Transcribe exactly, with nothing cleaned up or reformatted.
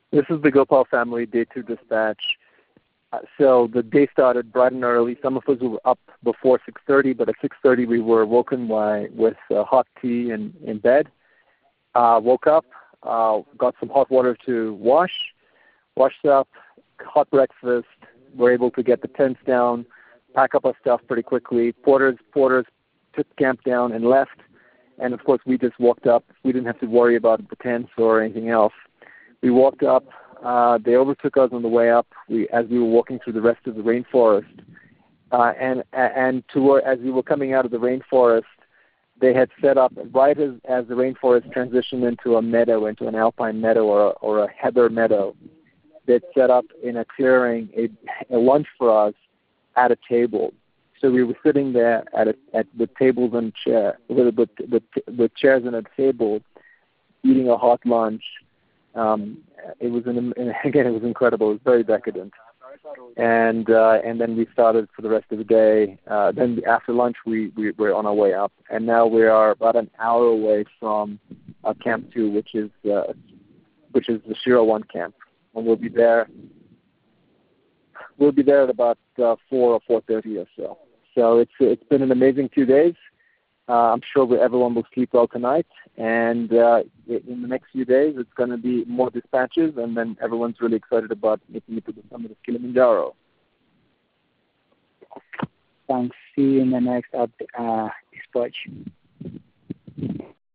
This is the Gopal family day two dispatch. Uh, so the day started bright and early. Some of us were up before six thirty, but at six thirty we were woken by, with uh, hot tea in, in bed. Uh, woke up, uh, got some hot water to wash, washed up, hot breakfast, were able to get the tents down, pack up our stuff pretty quickly. Porters, porters took camp down and left. And, of course, we just walked up. We didn't have to worry about the tents or anything else. We walked up. Uh, they overtook us on the way up we, as we were walking through the rest of the rainforest. Uh, and and toward, as we were coming out of the rainforest, they had set up, right as, as the rainforest transitioned into a meadow, into an alpine meadow or, or a heather meadow, they'd set up in a clearing a, a lunch for us at a table. So we were sitting there at, a, at with tables and chair, with, with, with, with chairs and a table, eating a hot lunch. Um, it was an, again, it was incredible. It was very decadent. And uh, and then we started for the rest of the day. Uh, then after lunch, we, we were on our way up, and now we are about an hour away from uh, Camp Two, which is uh, which is the Shira One camp, and we'll be there. We'll be there at about uh, four or four thirty or so. So it's it's been an amazing two days. Uh, I'm sure we, everyone will sleep well tonight, and uh, in the next few days it's going to be more dispatches, and then everyone's really excited about making it to the summit of Kilimanjaro. Thanks. See you in the next up, uh, dispatch.